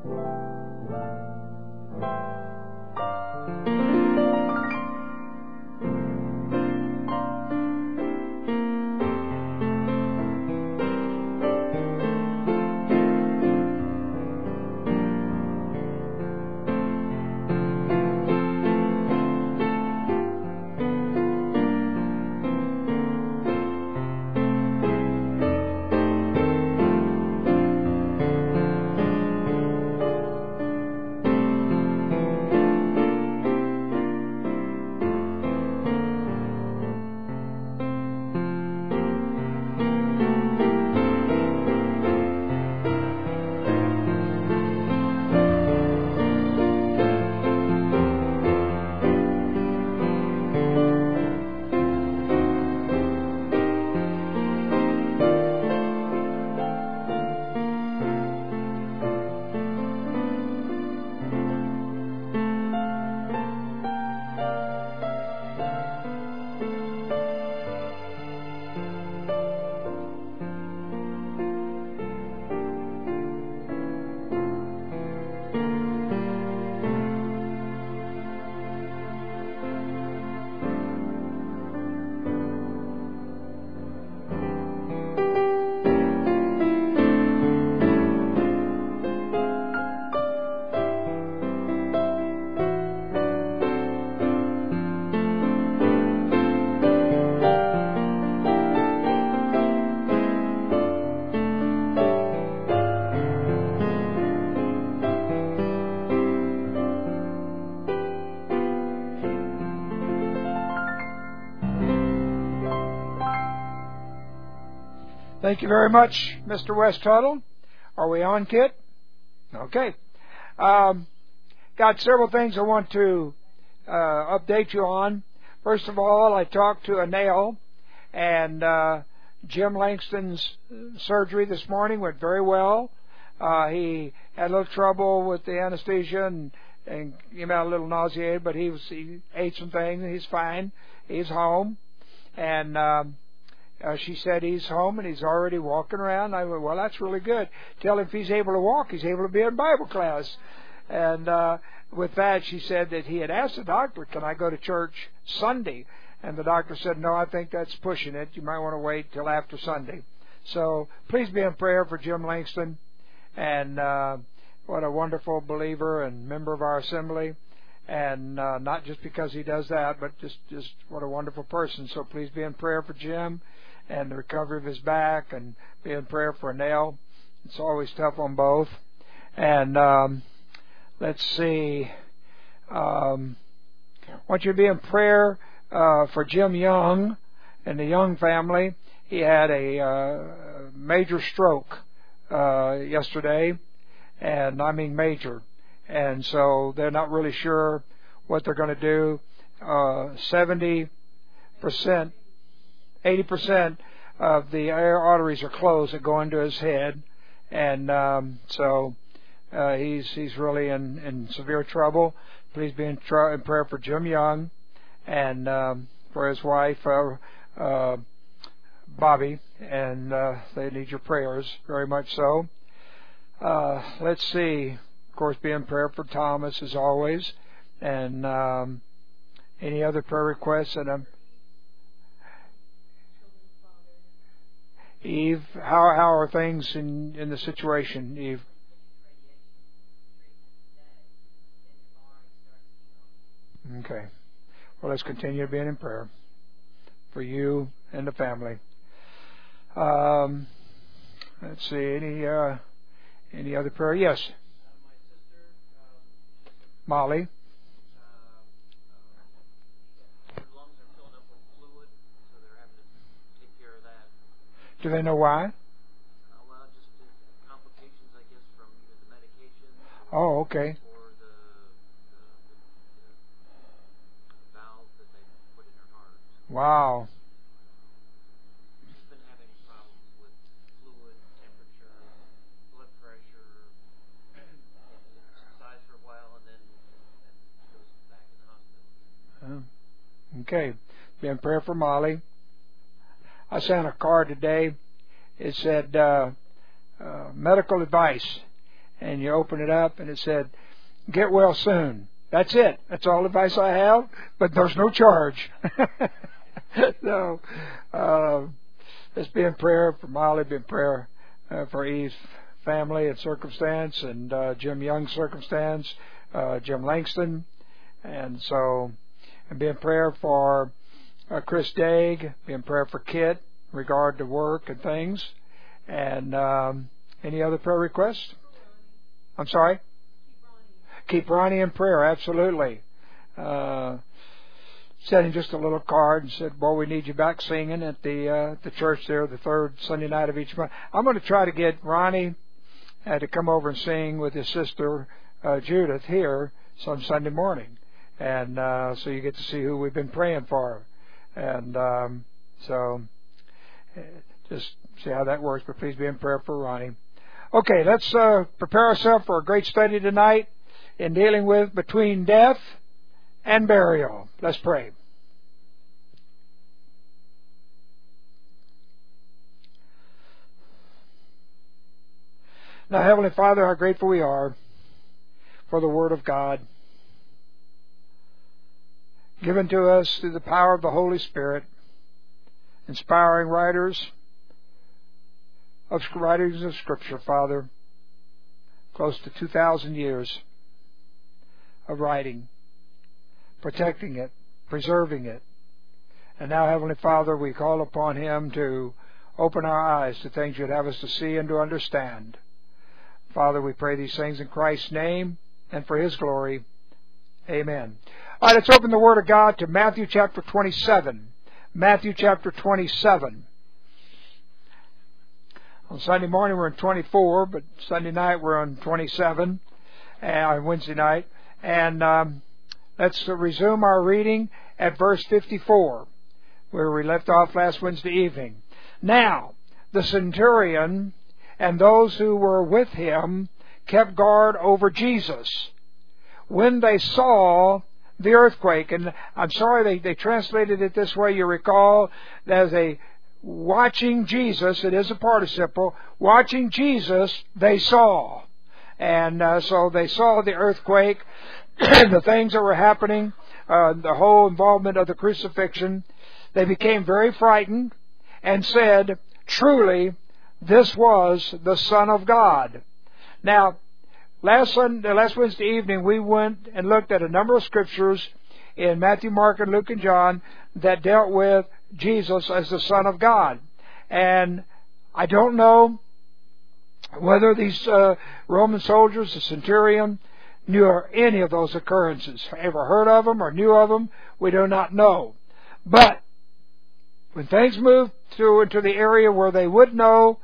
Thank you very much, Mr. West Tuttle. Are we on, Kit? Okay. Got several things I want to update you on. First of all, I talked to Anel, and Jim Langston's surgery this morning went very well. He had a little trouble with the anesthesia and came out a little nauseated, but he ate some things and he's fine. He's home, and she said he's home and he's already walking around. I went, well, that's really good. Tell him if he's able to walk, he's able to be in Bible class. And with that, she said that he had asked the doctor, can I go to church Sunday? And the doctor said, no, I think that's pushing it. You might want to wait till after Sunday. So please be in prayer for Jim Langston. And what a wonderful believer and member of our assembly. And not just because he does that, but just what a wonderful person. So please be in prayer for Jim and the recovery of his back, and be in prayer for Nell. It's always tough on both. And let's see. I want you to be in prayer for Jim Young and the Young family. He had a major stroke yesterday, and I mean major. And so they're not really sure what they're going to do. 70%, 80% of the arteries are closed that go into his head, and so he's really in severe trouble. Please be in prayer for Jim Young and for his wife Bobby, and they need your prayers very much so. Let's see. Of course, be in prayer for Thomas as always, and any other prayer requests. And Eve, how are things in the situation, Eve? Okay. Well, let's continue being in prayer for you and the family. Let's see. Any other prayer? Yes. Molly. Her lungs are filling up with fluid, so they're having to take care of that. Do they know why? Well, just the complications, I guess, from either the medication. Oh, okay. Or the valve that they put in her heart. Wow. She's been having problems with fluid, temperature, blood pressure. Subsides for a while, and then goes back in the hospital. Okay. Be in prayer for Molly. I sent a card today. It said medical advice, and you open it up, and it said, "Get well soon." That's it. That's all the advice I have, but there's no charge. So, let's be in prayer for Molly, be in prayer for Eve's family and circumstance, and Jim Young's circumstance, Jim Langston, and be in prayer for Chris Daig, be in prayer for Kit in regard to work and things, and any other prayer requests? I'm sorry? Keep Ronnie in prayer, absolutely. Sent him just a little card and said, "Boy, we need you back singing at the church there, the third Sunday night of each month." I'm going to try to get Ronnie to come over and sing with his sister Judith here some Sunday morning, and so you get to see who we've been praying for, and so just see how that works. But please be in prayer for Ronnie. Okay, let's prepare ourselves for a great study tonight in dealing with between death and burial. Let's pray. Now, Heavenly Father, how grateful we are for the Word of God, given to us through the power of the Holy Spirit, inspiring writers of Scripture, Father, close to 2,000 years of writing, protecting it, preserving it. And now, Heavenly Father, we call upon Him to open our eyes to things You'd have us to see and to understand. Father, we pray these things in Christ's name and for His glory. Amen. All right, let's open the Word of God to Matthew chapter 27. Matthew chapter 27. On Sunday morning we're in 24, but Sunday night we're on 27, Wednesday night. And let's resume our reading at verse 54, where we left off last Wednesday evening. Now, the centurion and those who were with him kept guard over Jesus when they saw the earthquake. And I'm sorry they translated it this way. You recall, as a watching Jesus, it is a participle, watching Jesus, they saw. And so they saw the earthquake, the things that were happening, the whole involvement of the crucifixion. They became very frightened and said, "Truly, this was the Son of God." Now, last Wednesday evening, we went and looked at a number of scriptures in Matthew, Mark, and Luke, and John that dealt with Jesus as the Son of God. And I don't know whether these Roman soldiers, the centurion, knew any of those occurrences, ever heard of them or knew of them. We do not know. But when things moved into the area where they would know,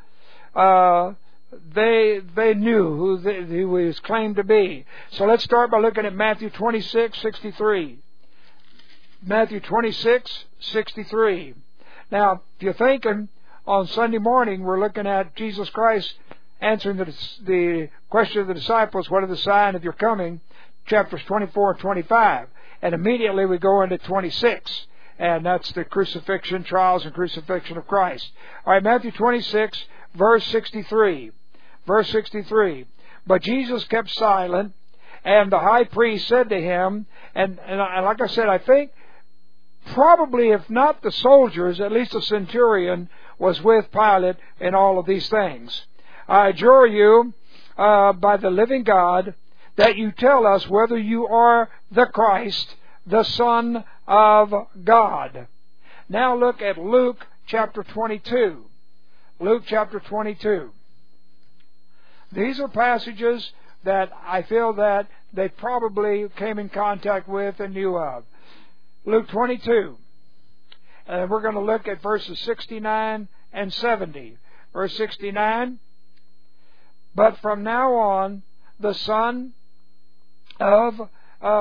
they knew who he was claimed to be. So let's start by looking at Matthew 26:63. Matthew 26:63. Now, if you're thinking, on Sunday morning we're looking at Jesus Christ answering the question of the disciples, "What are the sign of your coming?" Chapters 24 and 25. And immediately we go into 26. And that's the crucifixion, trials and crucifixion of Christ. All right, Matthew 26, verse 63. Verse 63. But Jesus kept silent, and the high priest said to him, and like I said, I think probably, if not the soldiers, at least the centurion was with Pilate in all of these things. "I adjure you by the living God that you tell us whether you are the Christ, the Son of God." Now look at Luke chapter 22. Luke chapter 22. These are passages that I feel that they probably came in contact with and knew of. Luke 22. And we're going to look at verses 69 and 70. Verse 69. "But from now on, the Son of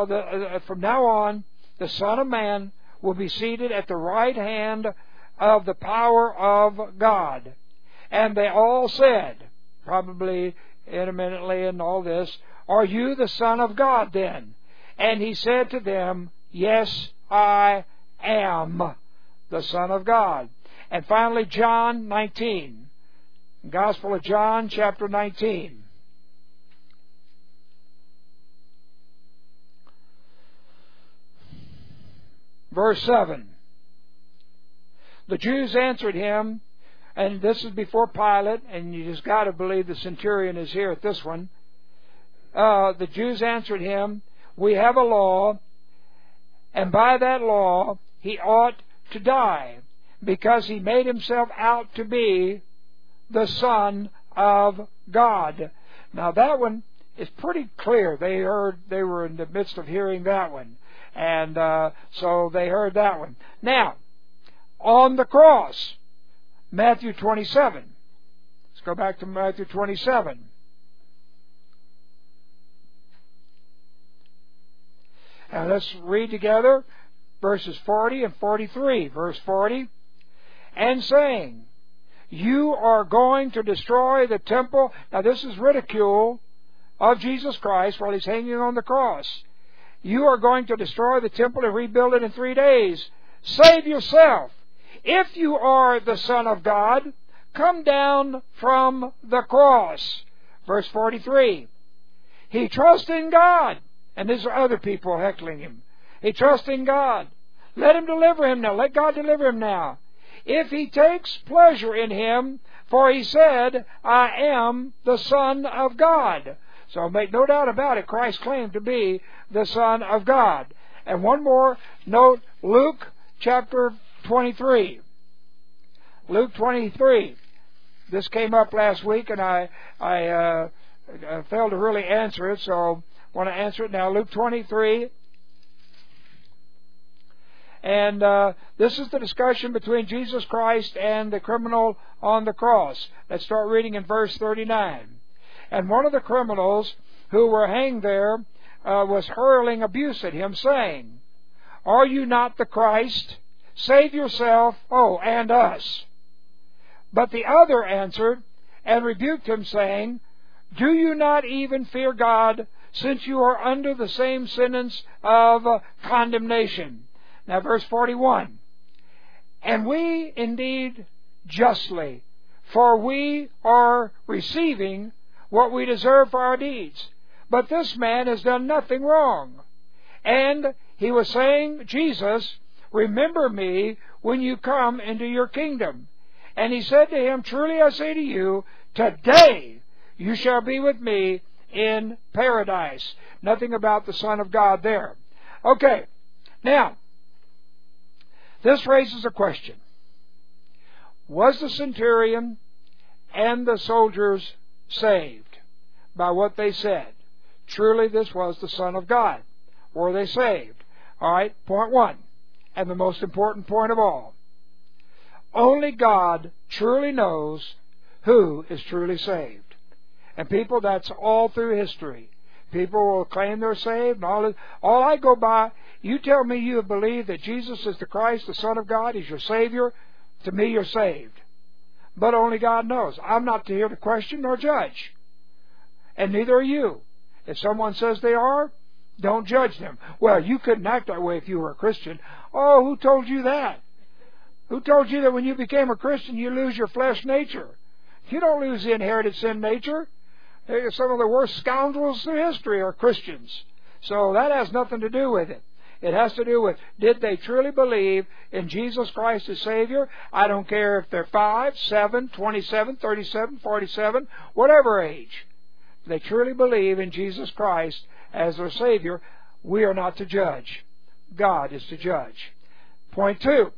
Man will be seated at the right hand of the power of God." And they all said, probably intermittently in all this, "Are you the Son of God then?" And He said to them, "Yes, I am the Son of God." And finally, John 19. Gospel of John, chapter 19. verse 7. The Jews answered him, and this is before Pilate, and you just got to believe the centurion is here at this one. The Jews answered him, we have a law, and by that law he ought to die, because he made himself out to be the Son of God. Now that one is pretty clear. They were in the midst of hearing that one. And so they heard that one. Now, on the cross, Matthew 27. Let's go back to Matthew 27. And let's read together verses 40 and 43. Verse 40, and saying, you are going to destroy the temple. Now this is ridicule of Jesus Christ while He's hanging on the cross. You are going to destroy the temple and rebuild it in 3 days. Save yourself. If you are the Son of God, come down from the cross. Verse 43. He trusts in God. And these are other people heckling him. He trusts in God. Let Him deliver him now. Let God deliver him now. If He takes pleasure in him, for He said, I am the Son of God. So make no doubt about it, Christ claimed to be the Son of God. And one more note, Luke chapter 23. Luke 23. This came up last week, and I failed to really answer it, so I want to answer it now. Luke 23. And this is the discussion between Jesus Christ and the criminal on the cross. Let's start reading in verse 39. And one of the criminals who were hanged there was hurling abuse at him, saying, are you not the Christ? Save yourself, and us. But the other answered and rebuked him, saying, do you not even fear God, since you are under the same sentence of condemnation? Now verse 41. And we indeed justly, for we are receiving what we deserve for our deeds. But this man has done nothing wrong. And he was saying, Jesus, remember me when you come into your kingdom. And he said to him, truly I say to you, today you shall be with me in paradise. Nothing about the Son of God there. Okay, now, this raises a question. Was the centurion and the soldiers saved by what they said? Truly this was the Son of God. Were they saved? All right, point one, and the most important point of all. Only God truly knows who is truly saved. And people, that's all through history. People will claim they're saved. And all I go by, you tell me you believe that Jesus is the Christ, the Son of God, He's your Savior. To me, you're saved. But only God knows. I'm not here to question nor judge. And neither are you. If someone says they are, don't judge them. Well, you couldn't act that way if you were a Christian. Oh, who told you that? Who told you that when you became a Christian, you lose your flesh nature? You don't lose the inherited sin nature. Some of the worst scoundrels in history are Christians. So that has nothing to do with it. It has to do with, did they truly believe in Jesus Christ as Savior? I don't care if they're 5, 7, 27, 37, 47, whatever age. If they truly believe in Jesus Christ as their Savior, we are not to judge. God is to judge. Point 2.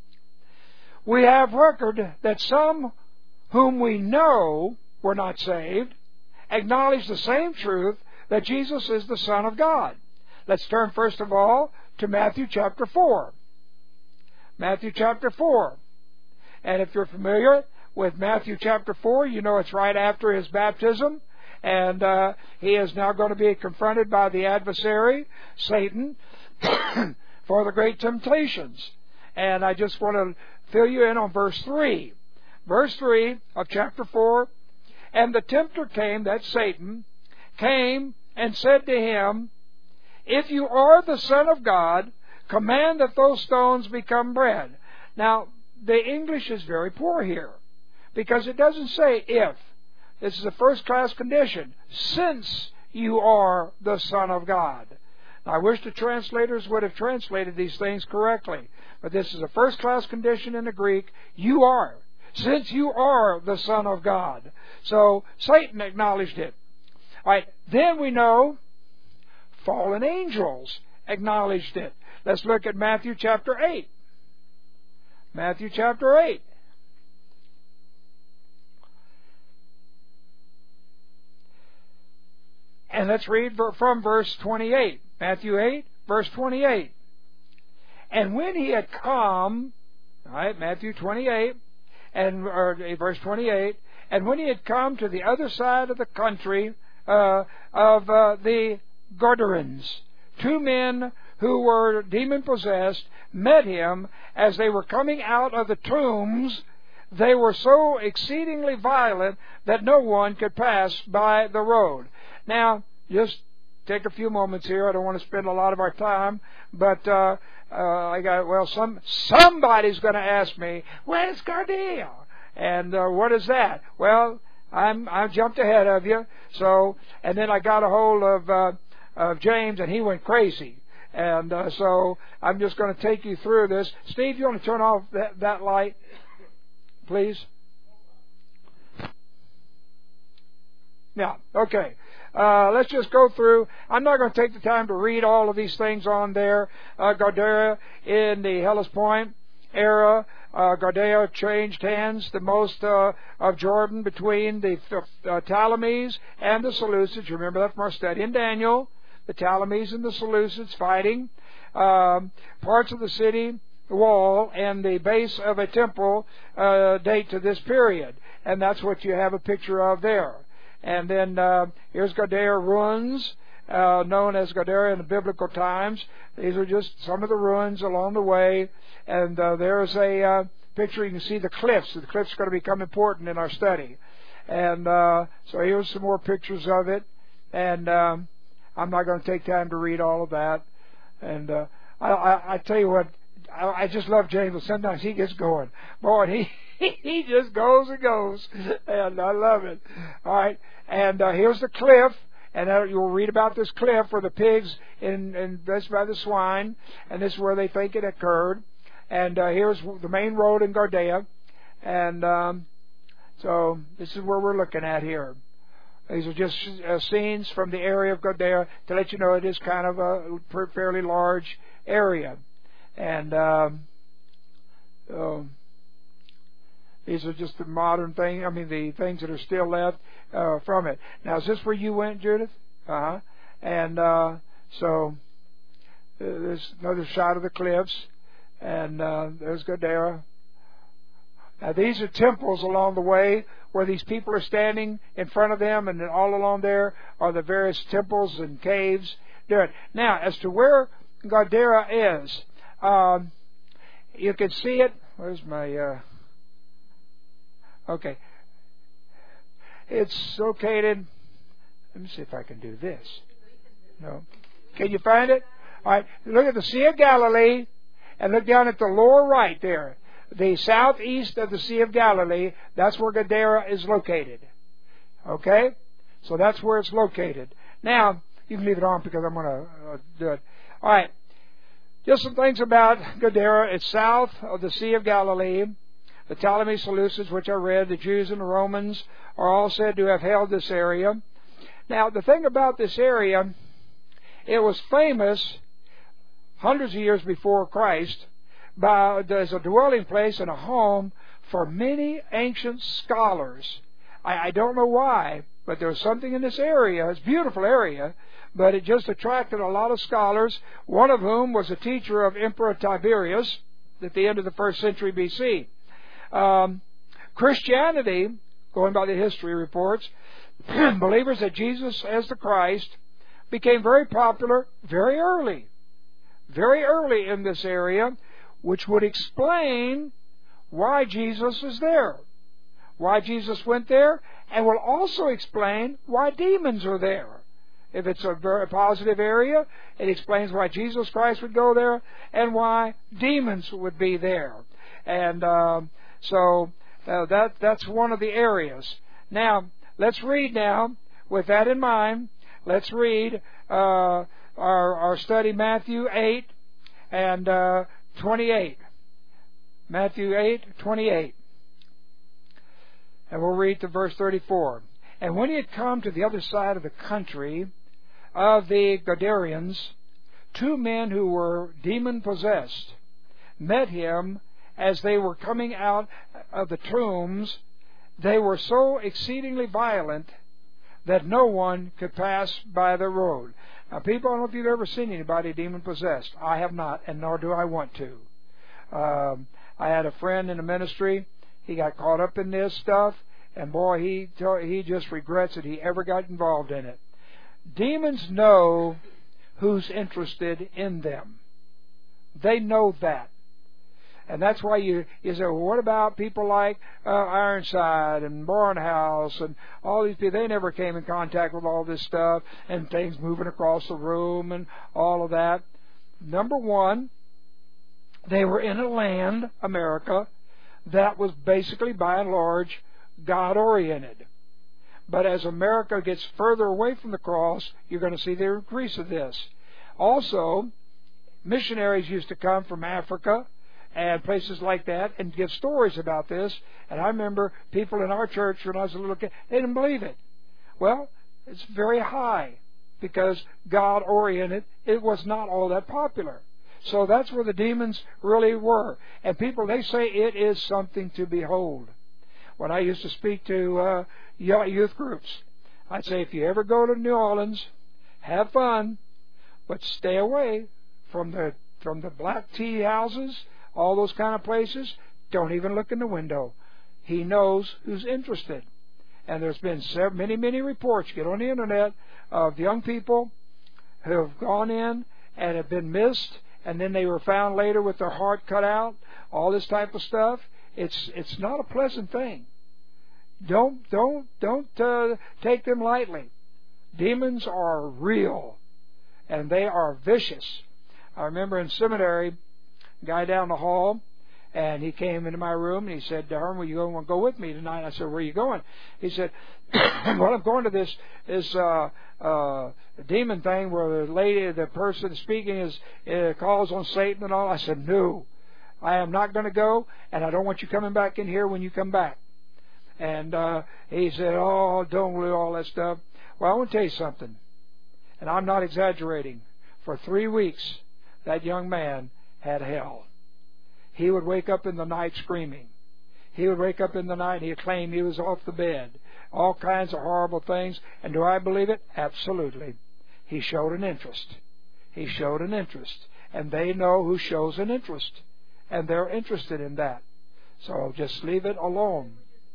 We have record that some whom we know were not saved acknowledge the same truth that Jesus is the Son of God. Let's turn first of all to Matthew chapter 4. Matthew chapter 4. And if you're familiar with Matthew chapter 4, you know it's right after His baptism. And He is now going to be confronted by the adversary, Satan, for the great temptations. And I just want to fill you in on verse 3. Verse 3 of chapter 4. And the tempter came, that's Satan, came and said to him, if you are the Son of God, command that those stones become bread. Now, the English is very poor here, because it doesn't say if. This is a first-class condition. Since you are the Son of God. I wish the translators would have translated these things correctly. But this is a first-class condition in the Greek. You are. Since you are the Son of God. So Satan acknowledged it. All right. Then we know fallen angels acknowledged it. Let's look at Matthew chapter 8. Matthew chapter 8. And let's read from verse 28. Matthew 8, verse 28. And when he had come, all right, Matthew 28, verse 28, and when he had come to the other side of the country of the Gadarenes, 2 men who were demon-possessed met him as they were coming out of the tombs. They were so exceedingly violent that no one could pass by the road. Now, just take a few moments here. I don't want to spend a lot of our time, but somebody's going to ask me, where's Gardea? And what is that? Well, I jumped ahead of you. So, and then I got a hold of James, and he went crazy. And so I'm just going to take you through this. Steve, you want to turn off that light, please? Yeah, okay. Let's just go through. I'm not going to take the time to read all of these things on there. Gadara in the Hellespont era. Gadara changed hands the most of Jordan between the Ptolemies and the Seleucids. Remember that from our study in Daniel. The Ptolemies and the Seleucids fighting. Parts of the city wall and the base of a temple date to this period. And that's what you have a picture of there. And then here's Gadara ruins, known as Gadara in the biblical times. These are just some of the ruins along the way. And there's a picture. You can see the cliffs. The cliffs are going to become important in our study. And so here's some more pictures of it. And I'm not going to take time to read all of that. And I tell you what, I just love James, but sometimes he gets going. Boy, he just goes and goes, and I love it. All right, and here's the cliff, and you'll read about this cliff where the pigs and that's by the swine, and this is where they think it occurred. And here's the main road in Gardea, and so this is where we're looking at here. These are just scenes from the area of Gardea to let you know it is kind of a fairly large area. And these are just the modern thing. I mean, the things that are still left from it. Now, is this where you went, Judith? And so there's another shot of the cliffs, and there's Gadara. Now, these are temples along the way where these people are standing in front of them, and all along there are the various temples and caves. There. Now, as to where Gadara is, you can see it. Where's my... Okay. It's located... Let me see if I can do this. No. Can you find it? All right. Look at the Sea of Galilee, and look down at the lower right there. The southeast of the Sea of Galilee, that's where Gadara is located. Okay? So that's where it's located. Now, you can leave it on because I'm going to do it. All right. Just some things about Gadara. It's south of the Sea of Galilee. The Ptolemies, Seleucids, which I read, the Jews and the Romans are all said to have held this area. Now, the thing about this area, it was famous hundreds of years before Christ as a dwelling place and a home for many ancient scholars. I don't know why, but there was something in this area. It's a beautiful area, but it just attracted a lot of scholars, one of whom was a teacher of Emperor Tiberius at the end of the 1st century B.C. Christianity, going by the history reports, believers that Jesus as the Christ became very popular very early in this area, which would explain why Jesus is there, why Jesus went there, and will also explain why demons are there. If it's a very positive area, it explains why Jesus Christ would go there and why demons would be there. And so that's one of the areas. Now, let's read now, with that in mind, let's read our study Matthew 8 and 28. Matthew 8:28. And we'll read to verse 34. And when he had come to the other side of the country of the Gadarenes, 2 men who were demon-possessed met him as they were coming out of the tombs. They were so exceedingly violent that no one could pass by the road. Now, people, I don't know if you've ever seen anybody demon-possessed. I have not, and nor do I want to. I had a friend in the ministry. He got caught up in this stuff, and boy, he just regrets that he ever got involved in it. Demons know who's interested in them. They know that. And that's why you say, well, what about people like Ironside and Barnhouse and all these people? They never came in contact with all this stuff and things moving across the room and all of that. Number one, they were in a land, America, that was basically, by and large, God-oriented. But as America gets further away from the cross, you're going to see the increase of this. Also, missionaries used to come from Africa and places like that and give stories about this. And I remember people in our church when I was a little kid, they didn't believe it. Well, it's very high because God-oriented, it was not all that popular. So that's where the demons really were. And people, they say it is something to behold. When I used to speak to youth groups, I'd say, if you ever go to New Orleans, have fun, but stay away from the black tea houses, all those kind of places. Don't even look in the window. He knows who's interested. And there's been many, many reports, get on the internet, of young people who have gone in and have been missed, and then they were found later with their heart cut out, all this type of stuff. It's not a pleasant thing. Don't take them lightly. Demons are real, and they are vicious. I remember in seminary, a guy down the hall, and he came into my room and he said, Darren, will you go with me tonight? I said, where are you going? He said, well, I'm going to this demon thing where the person speaking calls on Satan and all. I said, no, I am not going to go, and I don't want you coming back in here when you come back. And he said, oh, don't do all that stuff. Well, I want to tell you something, and I'm not exaggerating. For 3 weeks, that young man had hell. He would wake up in the night screaming. He would wake up in the night and he'd claim he was off the bed. All kinds of horrible things. And do I believe it? Absolutely. He showed an interest. He showed an interest. And they know who shows an interest. And they're interested in that. So just leave it alone.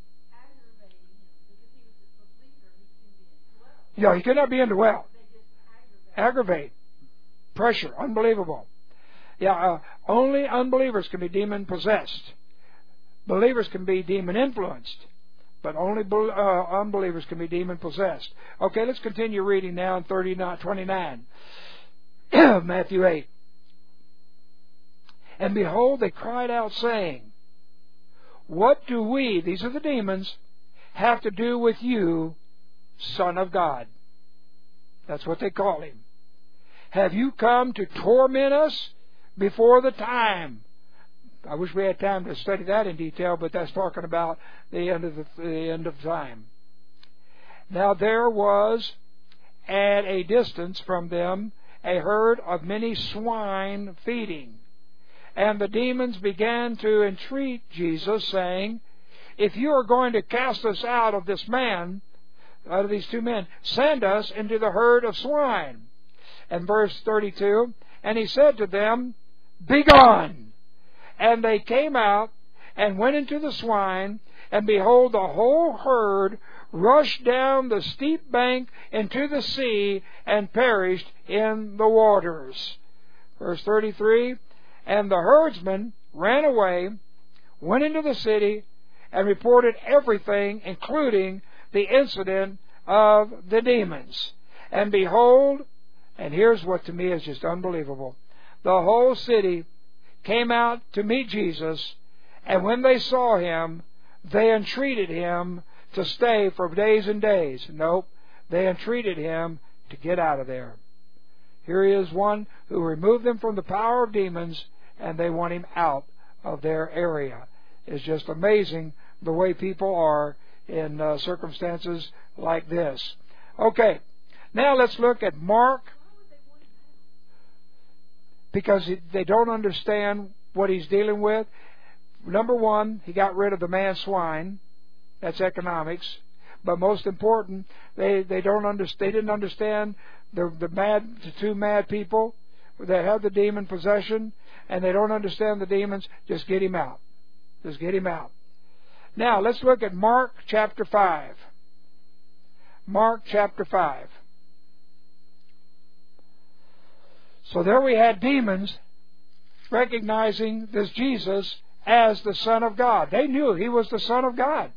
Yeah, he could not be indwelt. Aggravate. Pressure. Unbelievable. Yeah, only unbelievers can be demon-possessed. Believers can be demon-influenced, but only unbelievers can be demon-possessed. Okay, let's continue reading now in 29, Matthew 8. And behold, they cried out, saying, what do we, these are the demons, have to do with you, Son of God? That's what they call him. Have you come to torment us before the time? I wish we had time to study that in detail, but that's talking about the end of time. Now there was at a distance from them a herd of many swine feeding. And the demons began to entreat Jesus, saying, if you are going to cast us out of this man, out of these 2 men, send us into the herd of swine. And verse 32, and he said to them, begone! And they came out and went into the swine, and behold, the whole herd rushed down the steep bank into the sea and perished in the waters. Verse 33, and the herdsmen ran away, went into the city, and reported everything, including the incident of the demons. And behold, and here's what to me is just unbelievable, the whole city came out to meet Jesus, and when they saw him, they entreated him to stay for days and days. Nope, they entreated him to get out of there. Here he is, one who removed them from the power of demons, and they want him out of their area. It's just amazing the way people are in circumstances like this. Okay, now let's look at Mark, because they don't understand what he's dealing with. Number one, he got rid of the man swine. That's economics. But most important, they didn't understand the two mad people that had the demon possession, and they don't understand the demons. Just get him out. Just get him out. Now let's look at Mark chapter 5. Mark chapter 5. So there we had demons recognizing this Jesus as the Son of God. They knew he was the Son of God.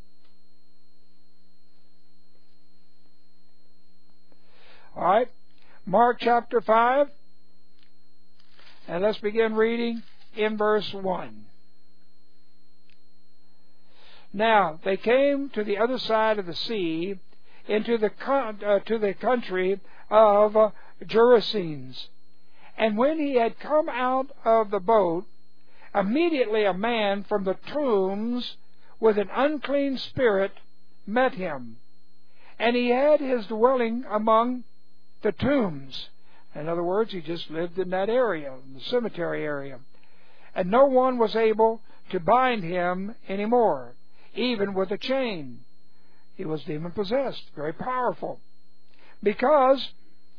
All right, Mark chapter 5, and let's begin reading in verse 1. Now they came to the other side of the sea, into the country of Gerasenes. And when he had come out of the boat, immediately a man from the tombs with an unclean spirit met him. And he had his dwelling among the tombs. In other words, he just lived in that area, the cemetery area. And no one was able to bind him anymore, even with a chain. He was demon-possessed, very powerful, because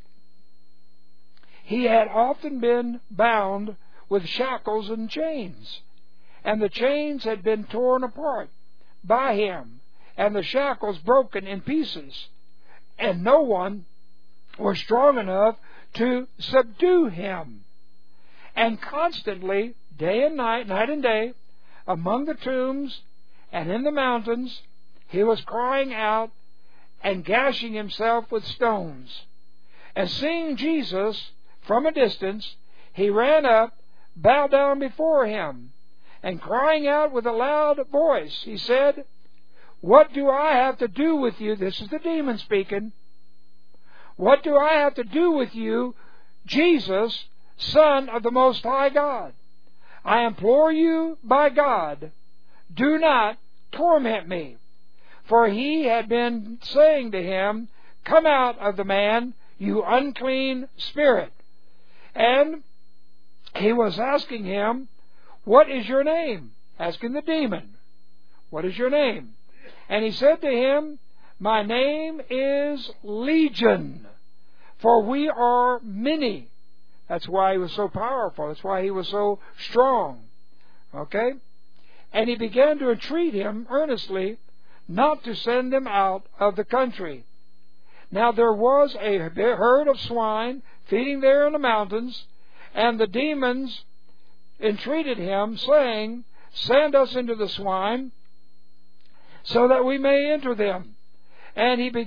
he had often been bound with shackles and chains, and the chains had been torn apart by him, and the shackles broken in pieces, and no one was strong enough to subdue him. And constantly, day and night, night and day, among the tombs and in the mountains, he was crying out and gashing himself with stones. And seeing Jesus from a distance, he ran up, bowed down before him, and crying out with a loud voice, he said, "What do I have to do with you?" This is the demon speaking. "What do I have to do with you, Jesus, Son of the Most High God? I implore you by God, do not torment me." For he had been saying to him, "Come out of the man, you unclean spirit." And he was asking him, "What is your name?" Asking the demon, "What is your name?" And he said to him, "My name is Legion, for we are many." That's why he was so powerful. That's why he was so strong. Okay? And he began to entreat him earnestly not to send them out of the country. Now there was a herd of swine feeding there in the mountains, and the demons entreated him, saying, "Send us into the swine, so that we may enter them." And he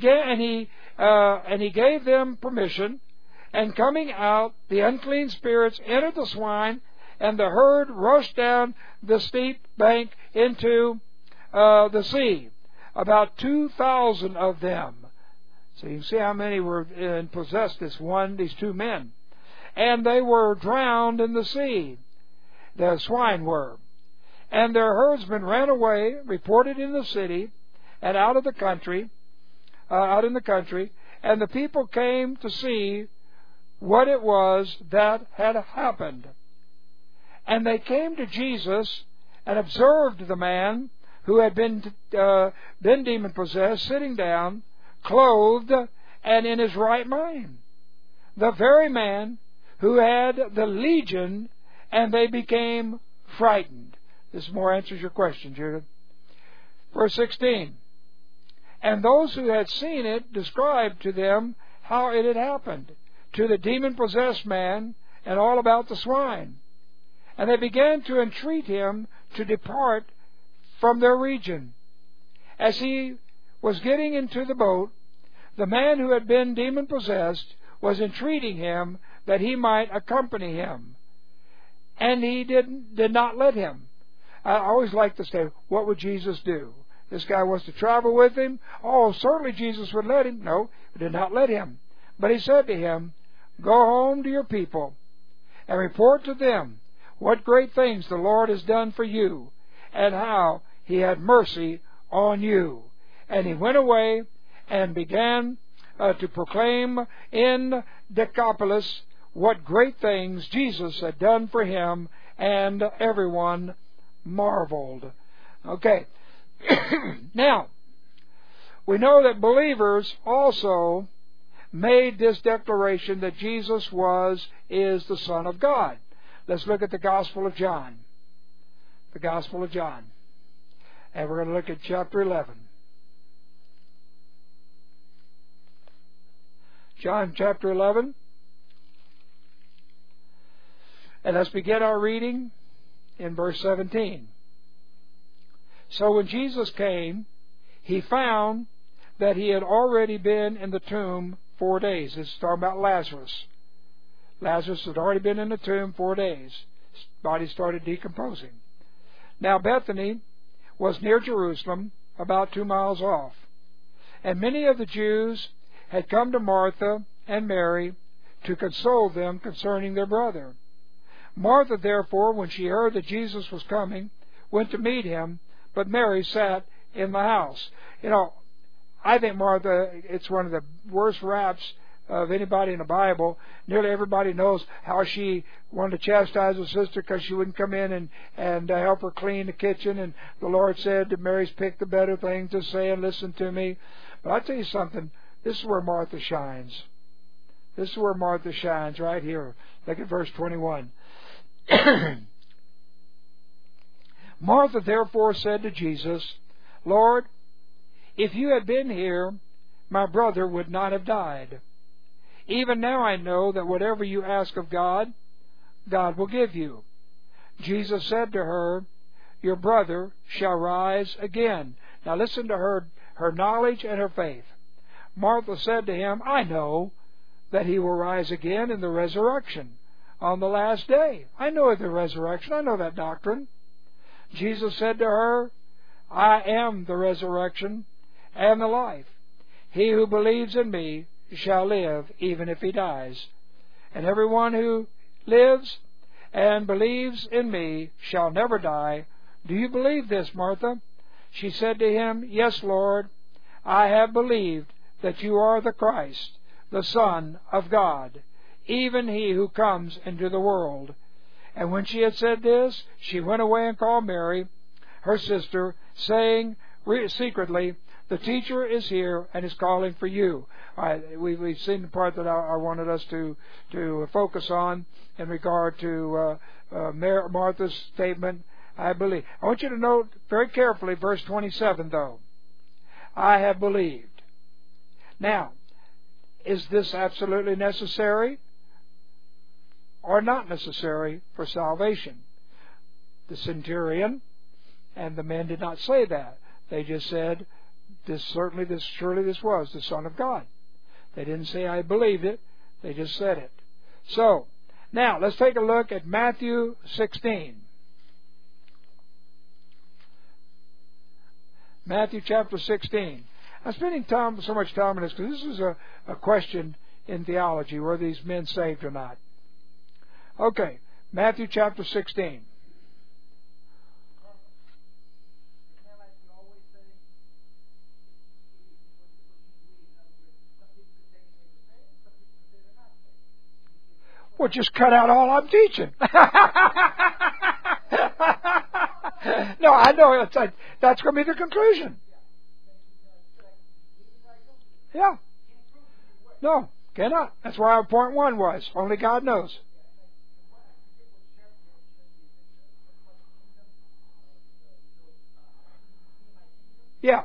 gave them permission. And coming out, the unclean spirits entered the swine, and the herd rushed down the steep bank into the sea. About 2,000 of them. So you can see how many were possessed. These two men, and they were drowned in the sea. The swine were, and their herdsmen ran away, reported in the city, and out in the country, and the people came to see what it was that had happened. And they came to Jesus and observed the man who had been demon-possessed, sitting down, clothed, and in his right mind. The very man who had the legion, and they became frightened. This more answers your question, Judith. Verse 16. And those who had seen it described to them how it had happened to the demon-possessed man, and all about the swine. And they began to entreat him to depart from their region. As he was getting into the boat, the man who had been demon-possessed was entreating him that he might accompany him. And he did not let him. I always like to say, what would Jesus do? This guy wants to travel with him. Oh, certainly Jesus would let him. No, he did not let him. But he said to him, Go home to your people and report to them what great things the Lord has done for you, and how He had mercy on you. And he went away and began to proclaim in Decapolis what great things Jesus had done for him, and everyone marveled. Okay. Now, we know that believers also made this declaration that Jesus is the Son of God. Let's look at the Gospel of John. The Gospel of John. And we're going to look at chapter 11. John chapter 11. And let's begin our reading in verse 17. So when Jesus came, He found that he had already been in the tomb 4 days. This is talking about Lazarus. Lazarus had already been in the tomb 4 days. His body started decomposing. Now Bethany was near Jerusalem, about 2 miles off. And many of the Jews had come to Martha and Mary to console them concerning their brother. Martha, therefore, when she heard that Jesus was coming, went to meet him, but Mary sat in the house. You know, I think Martha, it's one of the worst raps of anybody in the Bible. Nearly everybody knows how she wanted to chastise her sister because she wouldn't come in and help her clean the kitchen. And the Lord said that Mary's picked the better thing to say and listen to me. But I'll tell you something. This is where Martha shines. This is where Martha shines right here. Look at verse 21. Martha therefore said to Jesus, Lord, if you had been here, my brother would not have died. Even now I know that whatever you ask of God, God will give you. Jesus said to her, your brother shall rise again. Now listen to her knowledge and her faith. Martha said to him, I know that he will rise again in the resurrection on the last day. I know of the resurrection. I know that doctrine. Jesus said to her, I am the resurrection and the life. He who believes in me shall live even if he dies. And everyone who lives and believes in me shall never die. Do you believe this, Martha? She said to him, Yes, Lord, I have believed that you are the Christ, the Son of God, even he who comes into the world. And when she had said this, she went away and called Mary, her sister, saying secretly, the teacher is here and is calling for you. We've seen the part that I wanted us to focus on in regard to Martha's statement, I believe. I want you to note very carefully verse 27, though. I have believed. Now, is this absolutely necessary or not necessary for salvation? The centurion and the men did not say that. They just said, surely this was the Son of God. They didn't say, I believed it. They just said it. So, now, let's take a look at Matthew 16. Matthew chapter 16. I'm spending so much time on this because this is a question in theology, were these men saved or not. Okay, Matthew chapter 16. Well, just cut out all I'm teaching. No, I know that's going to be the conclusion. Yeah. No, cannot. That's why our point 1 was. Only God knows. Yeah.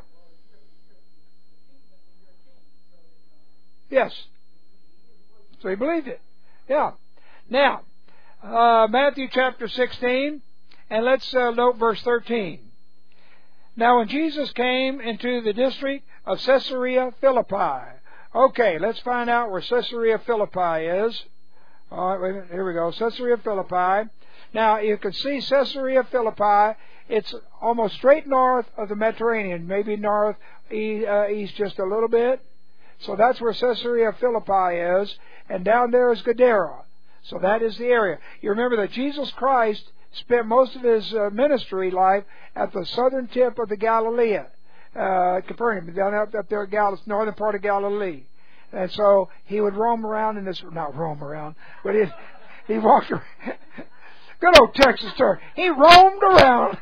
Yes. So he believed it. Yeah. Now, Matthew chapter 16, and let's note verse 13. Now when Jesus came into the district of Caesarea Philippi. Okay, let's find out where Caesarea Philippi is. All right, here we go. Caesarea Philippi. Now you can see Caesarea Philippi. It's almost straight north of the Mediterranean, maybe north east just a little bit. So that's where Caesarea Philippi is. and down there is Gadara. So that is the area. You remember that Jesus Christ spent most of His ministry life at the southern tip of the Galilee, Capernaum, down up there at northern part of Galilee. And so He would roam around in this, not roam around, but He walked around. Good old Texas term. He roamed around.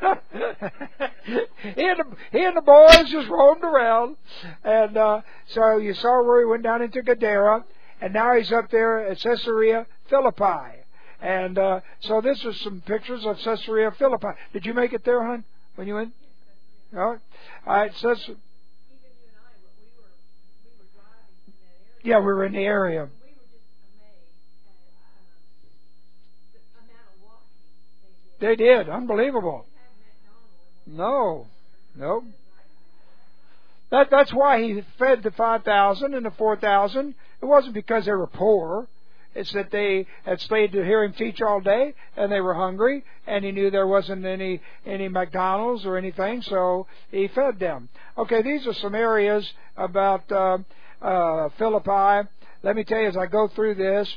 he and the boys just roamed around. And so you saw where He went down into Gadara. And now He's up there at Caesarea Philippi. And so this is some pictures of Caesarea Philippi. Did you make it there, hon, when you went? All right. So yeah, we were in the area. They did. Unbelievable. No. That's why He fed the 5,000 and the 4,000. It wasn't because they were poor. It's that they had stayed to hear Him teach all day, and they were hungry, and He knew there wasn't any McDonald's or anything, so He fed them. Okay, these are some areas about Philippi. Let me tell you as I go through this.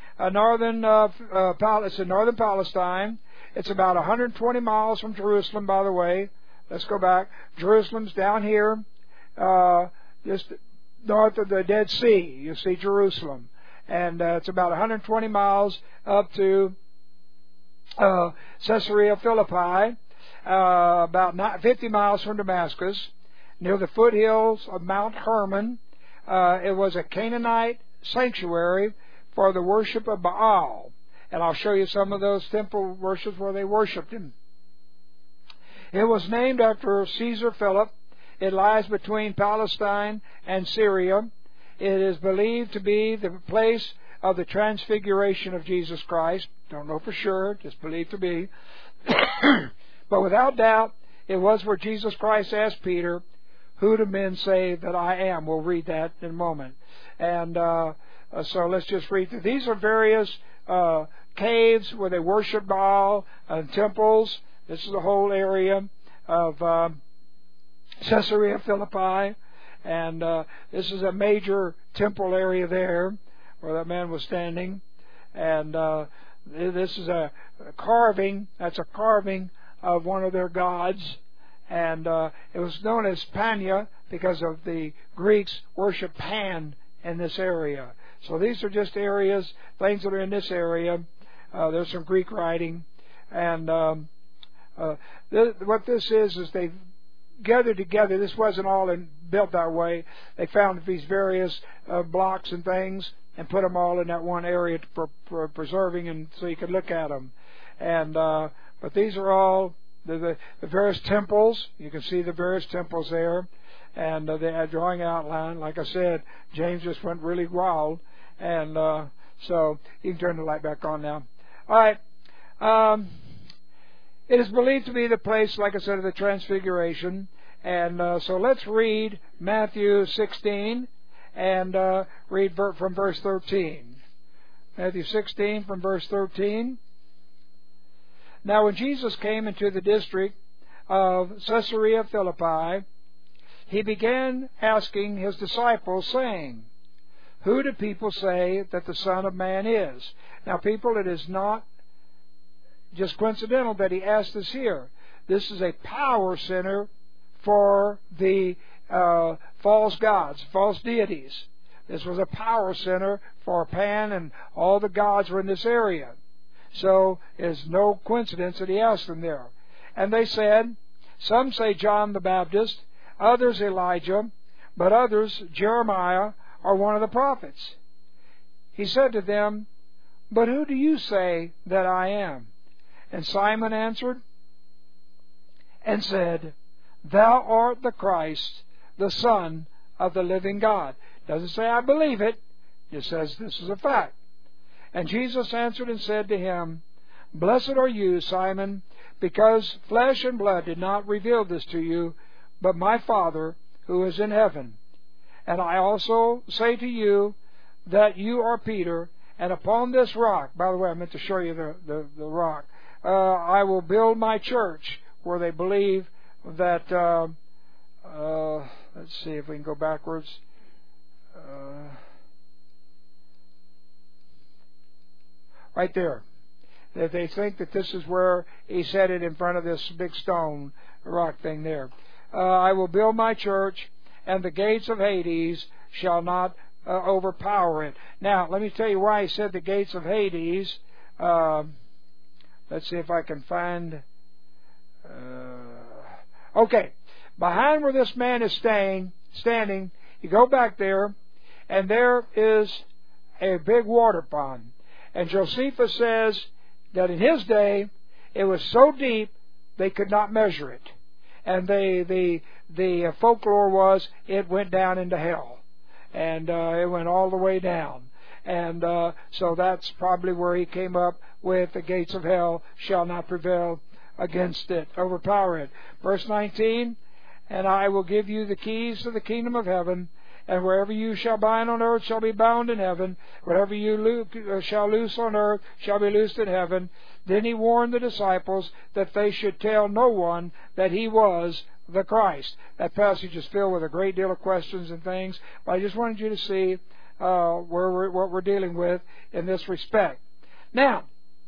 It's in northern Palestine. It's about 120 miles from Jerusalem, by the way. Let's go back. Jerusalem's down here, just north of the Dead Sea. You see Jerusalem. And it's about 120 miles up to Caesarea Philippi, about 50 miles from Damascus, near the foothills of Mount Hermon. It was a Canaanite sanctuary for the worship of Baal. And I'll show you some of those temple worships where they worshipped him. It was named after Caesar Philip. It lies between Palestine and Syria. It is believed to be the place of the transfiguration of Jesus Christ. Don't know for sure, just believed to be. But without doubt, it was where Jesus Christ asked Peter, "Who do men say that I am?" We'll read that in a moment. And so let's just read through. These are various caves where they worship Baal, and temples. This is the whole area of Caesarea Philippi. And this is a major temple area there where that man was standing. And this is a carving. That's a carving of one of their gods. And it was known as Pania because of the Greeks worship Pan in this area. So these are just areas, things that are in this area. There's some Greek writing. And what this is they gathered together. This wasn't all built that way. They found these various blocks and things and put them all in that one area for preserving, and so you could look at them. And but these are all the various temples. You can see the various temples there, and they had drawing outline. Like I said, James just went really wild, and so you can turn the light back on now. All right. It is believed to be the place, like I said, of the Transfiguration. And so let's read Matthew 16 and read from verse 13. Matthew 16 from verse 13. Now when Jesus came into the district of Caesarea Philippi, He began asking His disciples, saying, "Who do people say that the Son of Man is?" Now, people, it is not just coincidental that He asked this here. This is a power center for the false gods, false deities. This was a power center for Pan, and all the gods were in this area. So it's no coincidence that He asked them there. And they said, some say John the Baptist, others Elijah, but others Jeremiah or one of the prophets. He said to them, "But who do you say that I am?" And Simon answered and said, "Thou art the Christ, the Son of the living God." Doesn't say I believe it. It says this is a fact. And Jesus answered and said to him, "Blessed are you, Simon, because flesh and blood did not reveal this to you, but my Father who is in heaven. And I also say to you that you are Peter, and upon this rock," by the way, I meant to show you the rock, "I will build my church," where they believe that, let's see if we can go backwards. right there. That they think that this is where he said it in front of this big stone rock thing there. I will build my church, and the gates of Hades shall not overpower it. Now, let me tell you why he said the gates of Hades. Let's see if I can find... okay. Behind where this man is standing, you go back there, and there is a big water pond. And Josephus says that in his day, it was so deep they could not measure it. And the folklore was it went down into hell. And it went all the way down. And so that's probably where he came up with the gates of hell shall not prevail against it, overpower it. Verse 19, and I will give you the keys to the kingdom of heaven, and wherever you shall bind on earth shall be bound in heaven, whatever you shall loose on earth shall be loosed in heaven. Then he warned the disciples that they should tell no one that he was the Christ. That passage is filled with a great deal of questions and things, but I just wanted you to see what we're dealing with in this respect. Now,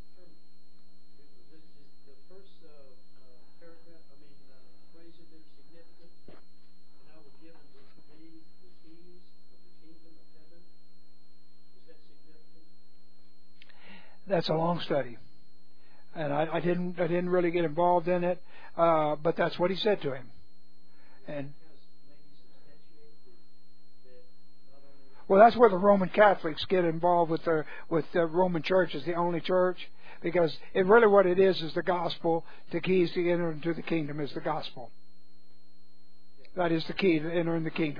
that's a long study, and I didn't really get involved in it, but that's what he said to him. And well, that's where the Roman Catholics get involved with the Roman Church as the only church, because it really what it is the gospel. The keys to enter into the kingdom is the gospel. That is the key to enter in the kingdom.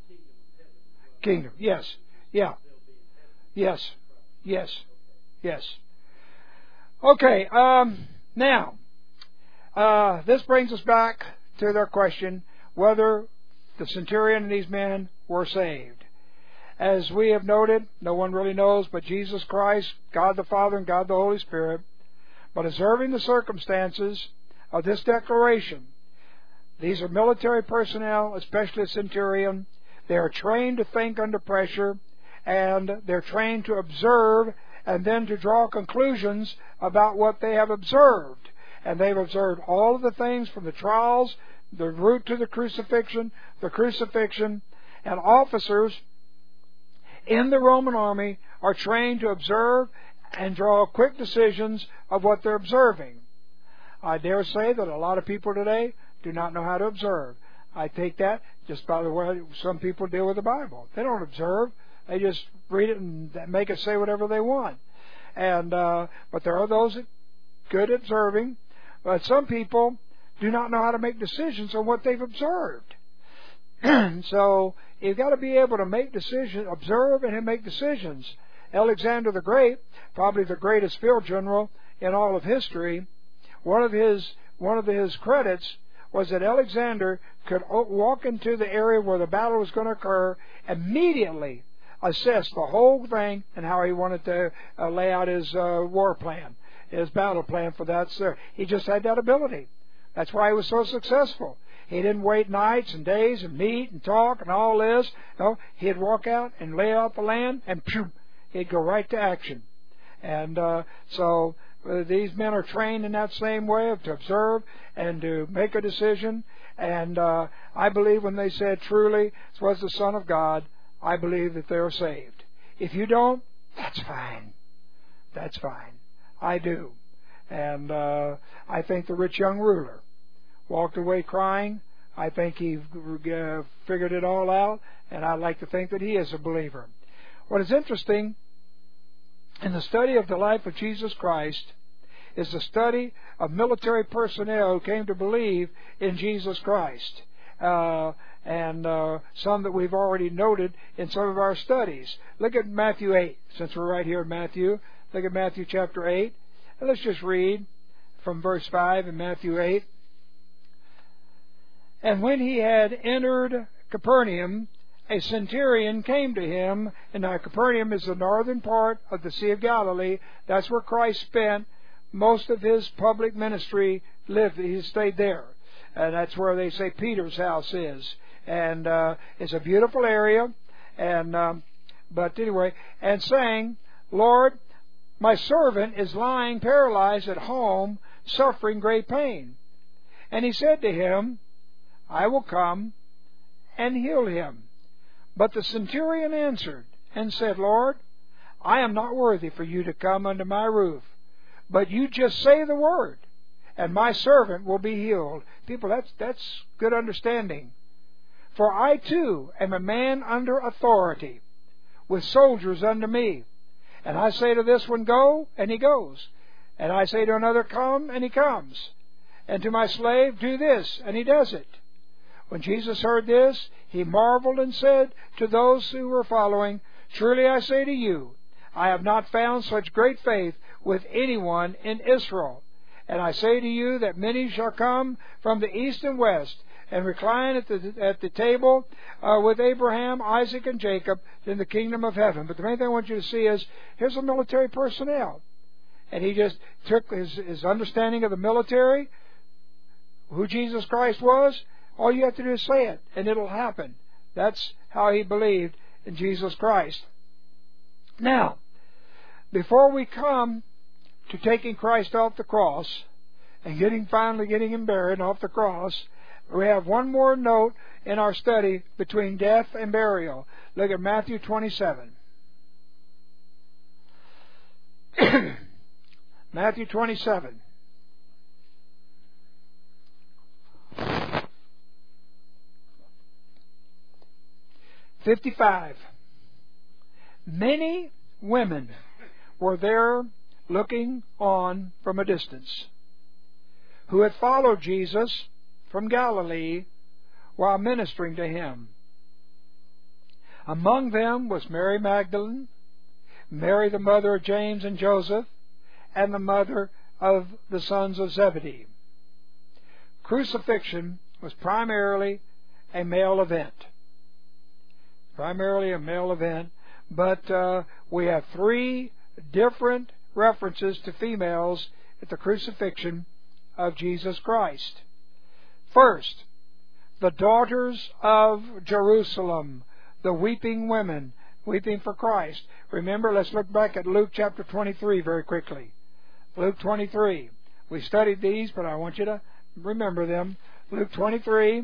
Kingdom, yes, yeah, yes, yes. Yes. Okay, now, this brings us back to their question whether the centurion and these men were saved. As we have noted, no one really knows but Jesus Christ, God the Father, and God the Holy Spirit. But observing the circumstances of this declaration, these are military personnel, especially a centurion. They are trained to think under pressure, and they're trained to observe and then to draw conclusions about what they have observed. And they've observed all of the things from the trials, the route to the crucifixion, and officers in the Roman army are trained to observe and draw quick decisions of what they're observing. I dare say that a lot of people today do not know how to observe. I take that just by the way some people deal with the Bible. They don't observe. They just read it and make it say whatever they want. And but there are those that good observing, but some people do not know how to make decisions on what they've observed. So you've got to be able to make decisions, observe and make decisions. Alexander the Great, probably the greatest field general in all of history, one of his credits was that Alexander could walk into the area where the battle was going to occur, immediately assess the whole thing and how he wanted to lay out his war plan, his battle plan for that, sir. He just had that ability. That's why he was so successful. He didn't wait nights and days and meet and talk and all this. No, he'd walk out and lay out the land and phew, he'd go right to action. And so these men are trained in that same way to observe and to make a decision. And I believe when they said truly this was the Son of God, I believe that they're saved. If you don't, that's fine. That's fine. I do. And I think the rich young ruler walked away crying. I think he figured it all out, and I'd like to think that he is a believer. What is interesting in the study of the life of Jesus Christ is the study of military personnel who came to believe in Jesus Christ. And some that we've already noted in some of our studies. Look at Matthew 8, since we're right here in Matthew. Look at Matthew chapter 8. And let's just read from verse 5 in Matthew 8. And when he had entered Capernaum, a centurion came to him. And now Capernaum is the northern part of the Sea of Galilee. That's where Christ spent most of his public ministry, lived. He stayed there. And that's where they say Peter's house is. And it's a beautiful area. And but anyway, and saying, Lord, my servant is lying paralyzed at home, suffering great pain. And he said to him, I will come and heal him. But the centurion answered and said, Lord, I am not worthy for you to come under my roof, but you just say the word, and my servant will be healed. People, that's good understanding. For I too am a man under authority, with soldiers under me. And I say to this one, go, and he goes. And I say to another, come, and he comes. And to my slave, do this, and he does it. When Jesus heard this, he marveled and said to those who were following, truly I say to you, I have not found such great faith with anyone in Israel. And I say to you that many shall come from the east and west, and recline at the table with Abraham, Isaac, and Jacob in the kingdom of heaven. But the main thing I want you to see is, here's a military personnel. And he just took his understanding of the military, who Jesus Christ was. All you have to do is say it, and it'll happen. That's how he believed in Jesus Christ. Now, before we come to taking Christ off the cross and finally getting him buried off the cross, we have one more note in our study between death and burial. Look at Matthew 27. Matthew 27. "55. Many women were there looking on from a distance, who had followed Jesus from Galilee while ministering to him. Among them was Mary Magdalene, Mary the mother of James and Joseph, and the mother of the sons of Zebedee." Crucifixion was primarily a male event. But we have three different references to females at the crucifixion of Jesus Christ. First, the daughters of Jerusalem, the weeping women, weeping for Christ. Remember, let's look back at Luke chapter 23 very quickly. Luke 23. We studied these, but I want you to remember them. Luke 23.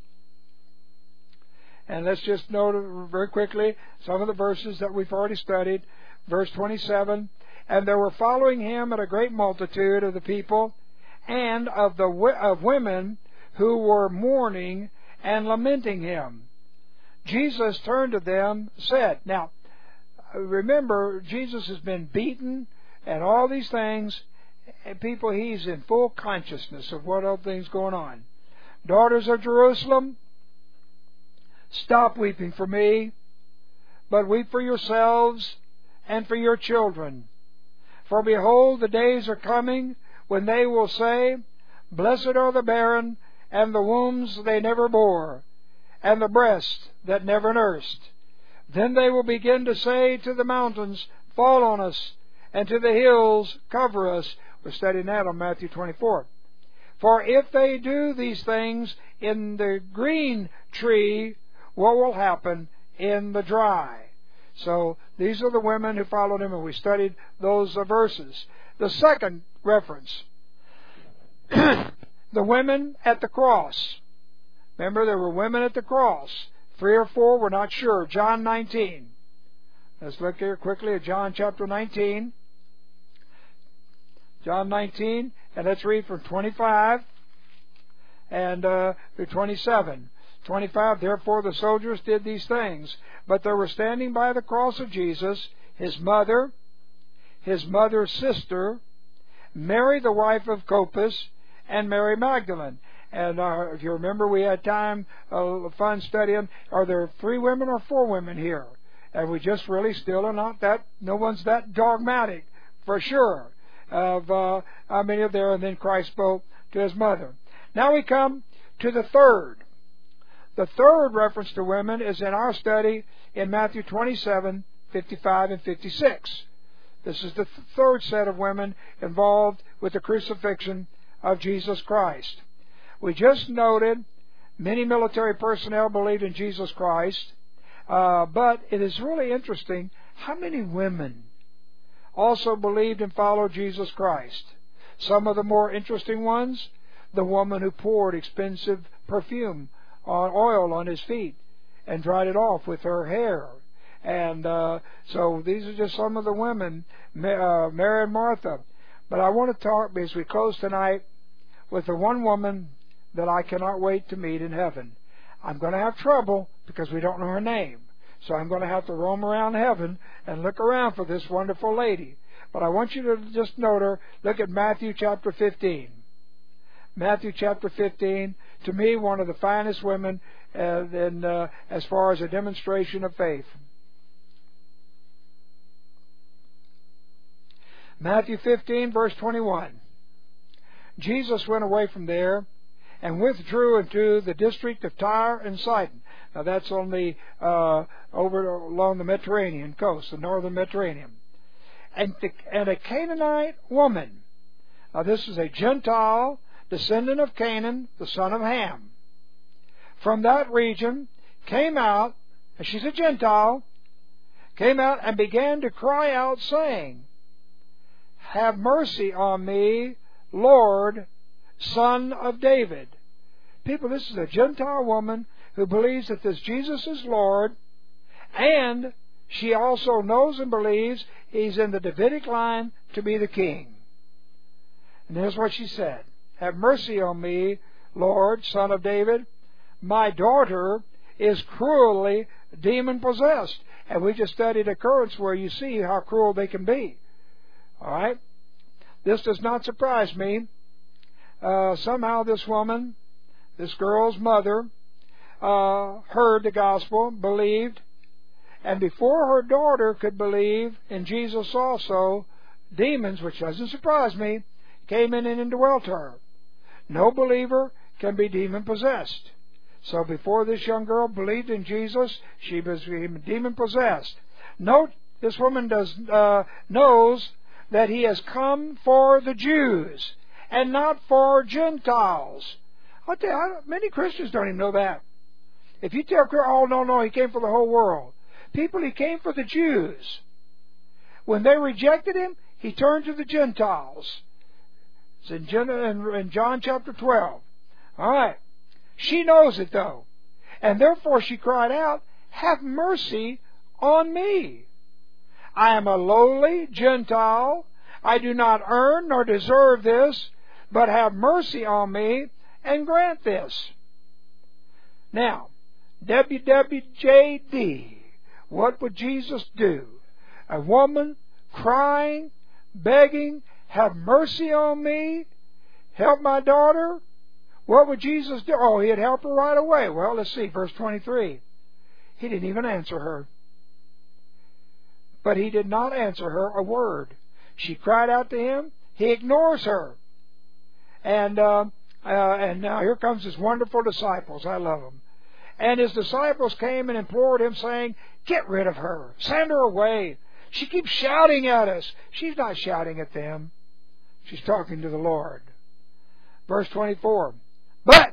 And let's just note very quickly some of the verses that we've already studied. Verse 27, "And there were following him a great multitude of the people, and of women who were mourning and lamenting him. Jesus turned to them, said," Now, remember, Jesus has been beaten and all these things. And people, he's in full consciousness of what other things going on. "Daughters of Jerusalem, stop weeping for me, but weep for yourselves and for your children. For behold, the days are coming when they will say, Blessed are the barren, and the wombs they never bore, and the breasts that never nursed. Then they will begin to say to the mountains, Fall on us, and to the hills, cover us." We're studying that on Matthew 24. "For if they do these things in the green tree, what will happen in the dry?" So these are the women who followed him, and we studied those verses. The second reference, the women at the cross. Remember, there were women at the cross. 3 or 4, we're not sure. John 19. Let's look here quickly at John chapter 19. John 19, and let's read from 25 and through 27. 25, "Therefore the soldiers did these things. But there were standing by the cross of Jesus his mother, his mother's sister, Mary the wife of Clopas, and Mary Magdalene." And if you remember, we had time, fun studying. Are there 3 women or 4 women here? And we just really still are not that, no one's that dogmatic for sure of how many are there. And then Christ spoke to his mother. Now we come to the third. The third reference to women is in our study in Matthew 27, 55, and 56. This is the third set of women involved with the crucifixion of Jesus Christ. We just noted many military personnel believed in Jesus Christ, but it is really interesting how many women also believed and followed Jesus Christ. Some of the more interesting ones, the woman who poured expensive perfume oil on his feet and dried it off with her hair. And so these are just some of the women, Mary and Martha. But I want to talk, as we close tonight, with the one woman that I cannot wait to meet in heaven. I'm going to have trouble because we don't know her name. So I'm going to have to roam around heaven and look around for this wonderful lady. But I want you to just note her. Look at Matthew chapter 15. Matthew chapter 15, to me, one of the finest women as far as a demonstration of faith. Matthew 15, verse 21. Jesus went away from there and withdrew into the district of Tyre and Sidon. Now that's on the over along the Mediterranean coast, the northern Mediterranean. And a Canaanite woman. Now this is a Gentile, descendant of Canaan, the son of Ham. From that region came out, and she's a Gentile, came out and began to cry out, saying, "Have mercy on me, Lord, Son of David." People, this is a Gentile woman who believes that this Jesus is Lord, and she also knows and believes He's in the Davidic line to be the king. And here's what she said. "Have mercy on me, Lord, Son of David. My daughter is cruelly demon-possessed." And we just studied a occurrence where you see how cruel they can be. All right? This does not surprise me. Somehow this woman, this girl's mother, heard the gospel, believed, and before her daughter could believe in Jesus also, demons, which doesn't surprise me, came in and indwelt her. No believer can be demon-possessed. So before this young girl believed in Jesus, she was demon-possessed. Note, this woman knows that He has come for the Jews and not for Gentiles. I'll tell you, many Christians don't even know that. If you tell her, "Oh, no, He came for the whole world." People, He came for the Jews. When they rejected Him, He turned to the Gentiles. It's in John chapter 12. All right. She knows it, though. And therefore she cried out, "Have mercy on me. I am a lowly Gentile. I do not earn nor deserve this, but have mercy on me and grant this." Now, WWJD, what would Jesus do? A woman crying, begging, "Have mercy on me, help my daughter." What would Jesus do? Oh, He'd help her right away. Well, let's see, verse 23. He didn't even answer her. But He did not answer her a word. She cried out to Him. He ignores her. And now here comes His wonderful disciples. I love them. And His disciples came and implored Him, saying, "Get rid of her. Send her away. She keeps shouting at us." She's not shouting at them. She's talking to the Lord. Verse 24. But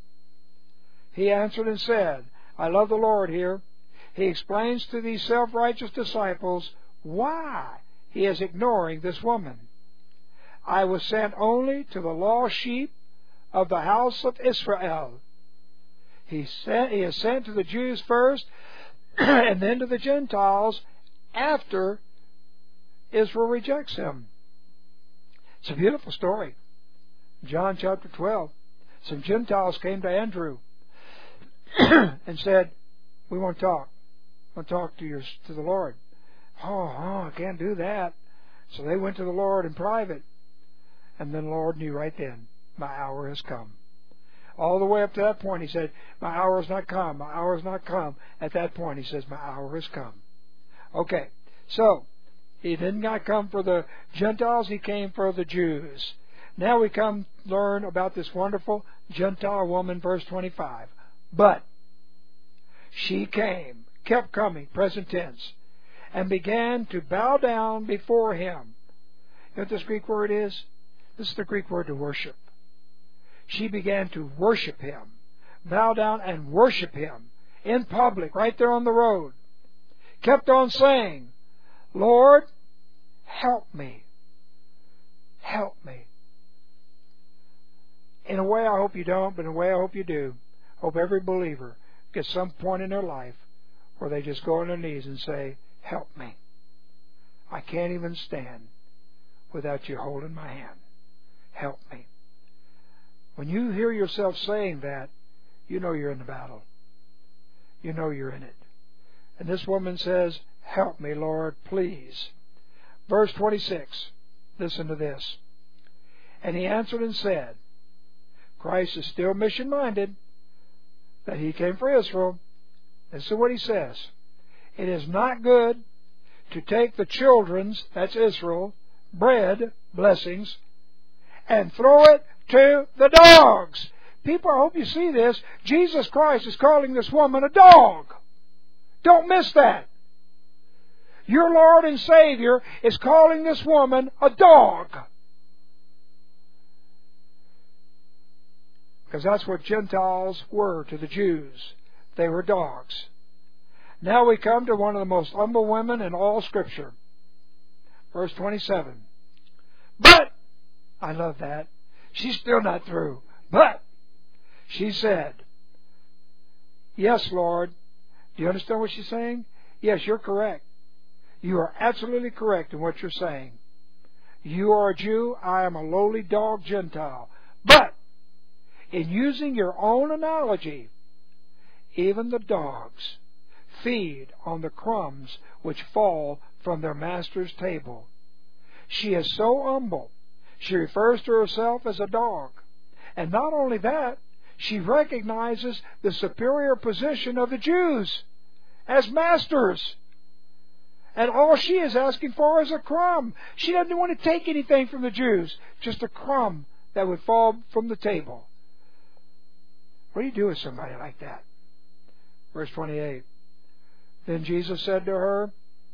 He answered and said, I love the Lord here. He explains to these self-righteous disciples why He is ignoring this woman. "I was sent only to the lost sheep of the house of Israel." He is sent to the Jews first and then to the Gentiles after Israel rejects Him. It's a beautiful story. John chapter 12. Some Gentiles came to Andrew and said, "We want to talk. I want to talk to the Lord." Oh, I can't do that. So they went to the Lord in private. And then the Lord knew right then, my hour has come. All the way up to that point, He said, "My hour has not come. My hour has not come." At that point, He says, "My hour has come." Okay, so He did not come for the Gentiles. He came for the Jews. Now we come learn about this wonderful Gentile woman, verse 25. But she came, kept coming, present tense, and began to bow down before Him. You know what this Greek word is? This is the Greek word to worship. She began to worship Him, bow down and worship Him in public, right there on the road. Kept on saying, "Lord, help me. Help me. In a way, I hope you don't, but in a way, I hope you do. Hope every believer gets some point in their life where they just go on their knees and say, help me. I can't even stand without you holding my hand. Help me. When you hear yourself saying that, you know you're in the battle. You know you're in it. And this woman says, help me, Lord, please. Verse 26. Listen to this. And he answered and said, Christ is still mission-minded, that he came for Israel. This is what he says. It is not good to take the children's, that's Israel, bread, blessings, and throw it to the dogs. People, I hope you see this. Jesus Christ is calling this woman a dog. Don't miss that. Your Lord and Savior is calling this woman a dog. Because that's what Gentiles were to the Jews. They were dogs. Now we come to one of the most humble women in all Scripture. Verse 27. But, I love that. She's still not through. But, she said, yes, Lord. Do you understand what she's saying? Yes, you're correct. You are absolutely correct in what you're saying. You are a Jew. I am a lowly dog Gentile. But, in using your own analogy, even the dogs feed on the crumbs which fall from their master's table. She is so humble. She refers to herself as a dog. And not only that, she recognizes the superior position of the Jews as masters. And all she is asking for is a crumb. She doesn't want to take anything from the Jews, just a crumb that would fall from the table. What do you do with somebody like that? Verse 28. Then Jesus said to her,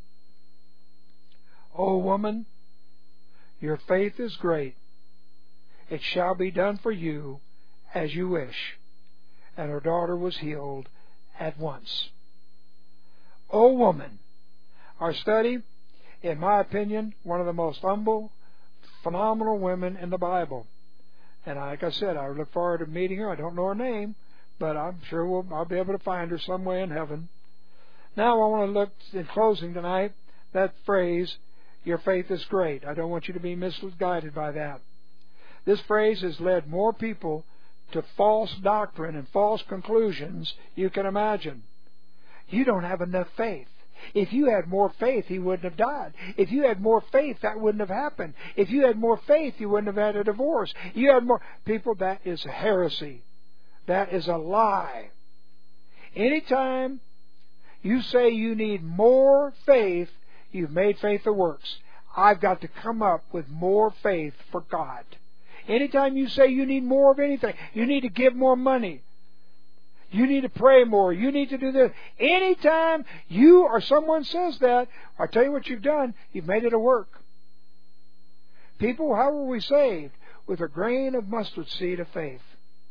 O woman, your faith is great. It shall be done for you as you wish. And her daughter was healed at once. O woman, our study, in my opinion, one of the most humble, phenomenal women in the Bible. And like I said, I look forward to meeting her. I don't know her name, but I'm sure I'll be able to find her somewhere in heaven. Now I want to look, in closing tonight, that phrase, your faith is great. I don't want you to be misguided by that. This phrase has led more people to false doctrine and false conclusions you can imagine. You don't have enough faith. If you had more faith, he wouldn't have died. If you had more faith, that wouldn't have happened. If you had more faith, you wouldn't have had a divorce. You had more... People, that is heresy. That is a lie. Anytime you say you need more faith, you've made faith of works. I've got to come up with more faith for God. Anytime you say you need more of anything, you need to give more money. You need to pray more. You need to do this. Anytime you or someone says that, I tell you what you've done. You've made it a work. People, how were we saved? With a grain of mustard seed of faith.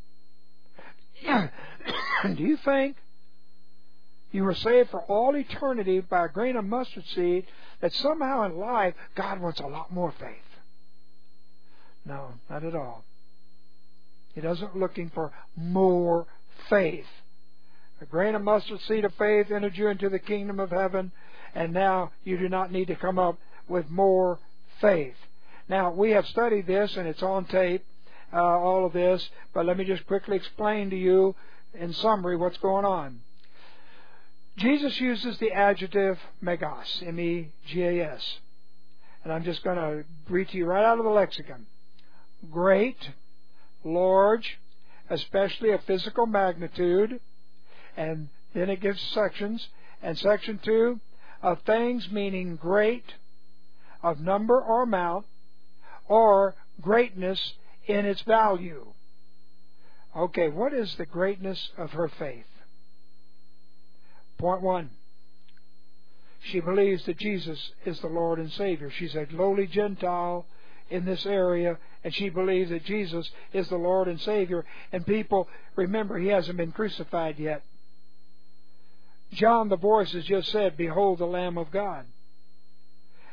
Do you think you were saved for all eternity by a grain of mustard seed, that somehow in life God wants a lot more faith? No, not at all. He doesn't looking for more faith. A grain of mustard seed of faith entered you into the kingdom of heaven, and now you do not need to come up with more faith. Now, we have studied this, and it's on tape, all of this, but let me just quickly explain to you in summary what's going on. Jesus uses the adjective megas, M-E-G-A-S, and I'm just going to read to you right out of the lexicon. Great, large, especially of physical magnitude, and then it gives sections. And section 2, of things meaning great, of number or amount, or greatness in its value. Okay, what is the greatness of her faith? Point 1. She believes that Jesus is the Lord and Savior. She's a lowly Gentile in this area, and she believes that Jesus is the Lord and Savior. And people, remember, He hasn't been crucified yet. John the voice has just said, behold the Lamb of God.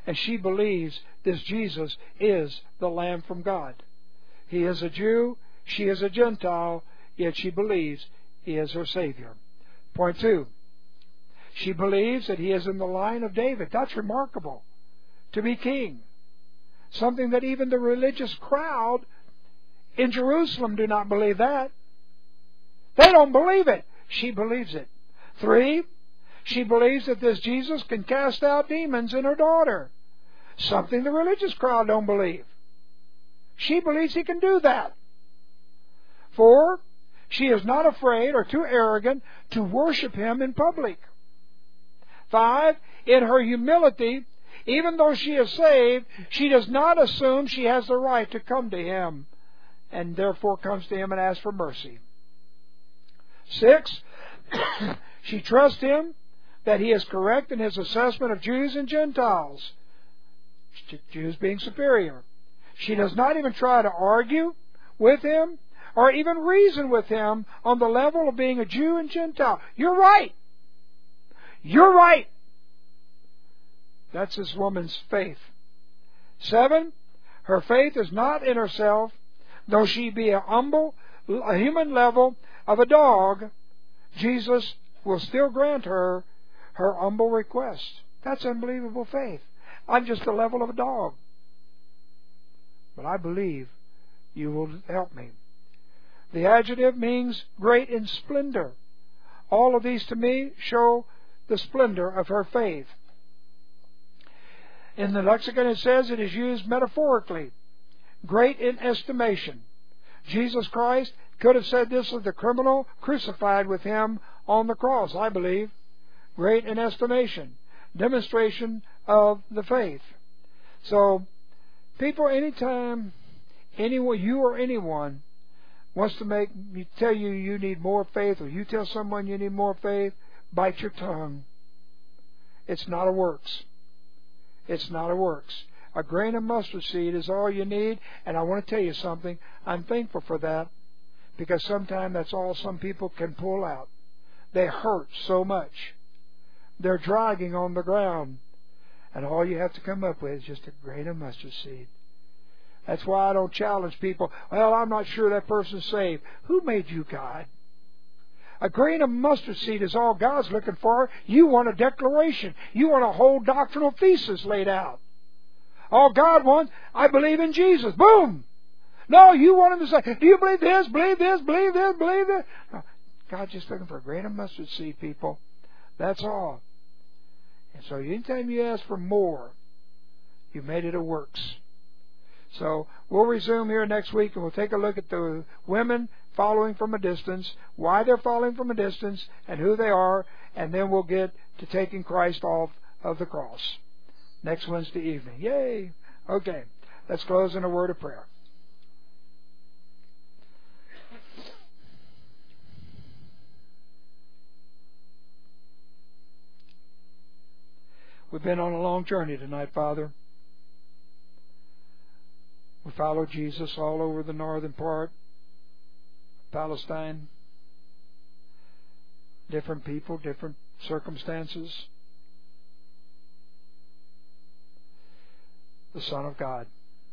and she believes this Jesus is the Lamb from God. He is a Jew, she is a Gentile, yet she believes He is her Savior. Point 2. She believes that He is in the line of David. That's remarkable. To be king. Something that even the religious crowd in Jerusalem do not believe that. They don't believe it. She believes it. 3, she believes that this Jesus can cast out demons in her daughter. Something the religious crowd don't believe. She believes He can do that. 4, she is not afraid or too arrogant to worship Him in public. 5, in her humility, even though she is saved, she does not assume she has the right to come to Him, and therefore comes to Him and asks for mercy. 6, she trusts Him that He is correct in His assessment of Jews and Gentiles, Jews being superior. She does not even try to argue with Him or even reason with Him on the level of being a Jew and Gentile. You're right. You're right. That's this woman's faith. 7, her faith is not in herself, though she be a human level of a dog, Jesus will still grant her humble request. That's unbelievable faith. I'm just the level of a dog, but I believe You will help me. The adjective means great in splendor. All of these to me show the splendor of her faith. In the lexicon it says it is used metaphorically. Great in estimation. Jesus Christ could have said this of the criminal crucified with Him on the cross, I believe. Great in estimation. Demonstration of the faith. So, people, anytime anyone, you or anyone, wants to tell you you need more faith, or you tell someone you need more faith, bite your tongue. It's not a works. It's not a works. A grain of mustard seed is all you need, and I want to tell you something. I'm thankful for that, because sometimes that's all some people can pull out. They hurt so much. They're dragging on the ground, and all you have to come up with is just a grain of mustard seed. That's why I don't challenge people. Well, I'm not sure that person's saved. Who made you God? A grain of mustard seed is all God's looking for. You want a declaration. You want a whole doctrinal thesis laid out. All God wants, I believe in Jesus. Boom! No, you want Him to say, do you believe this, believe this, believe this, believe this? No, God's just looking for a grain of mustard seed, people. That's all. And so anytime you ask for more, you made it a works. So we'll resume here next week, and we'll take a look at the women following from a distance, why they're following from a distance, and who they are, and then we'll get to taking Christ off of the cross next Wednesday evening. Yay! Okay, let's close in a word of prayer. We've been on a long journey tonight, Father. We followed Jesus all over the northern part of Palestine. Different people, different circumstances. The Son of God.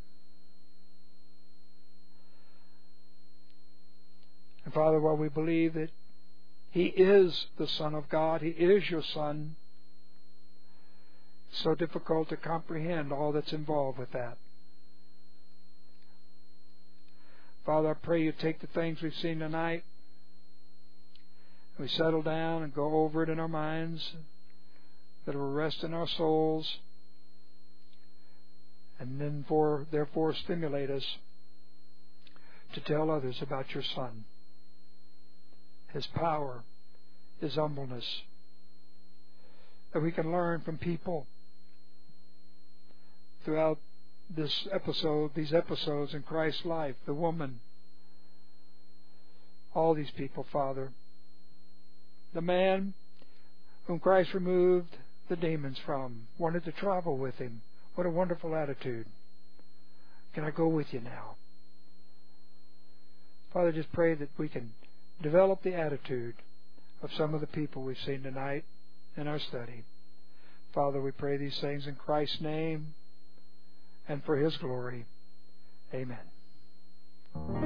And Father, while we believe that He is the Son of God, He is your Son, it's so difficult to comprehend all that's involved with that. Father, I pray You take the things we've seen tonight, we settle down and go over it in our minds, that it will rest in our souls, and then therefore stimulate us to tell others about Your Son, His power, His humbleness, that we can learn from people throughout these episodes in Christ's life, the woman, all these people, Father, the man whom Christ removed the demons from, wanted to travel with Him. What a wonderful attitude. Can I go with You now? Father, just pray that we can develop the attitude of some of the people we've seen tonight in our study. Father, we pray these things in Christ's name and for His glory. Amen.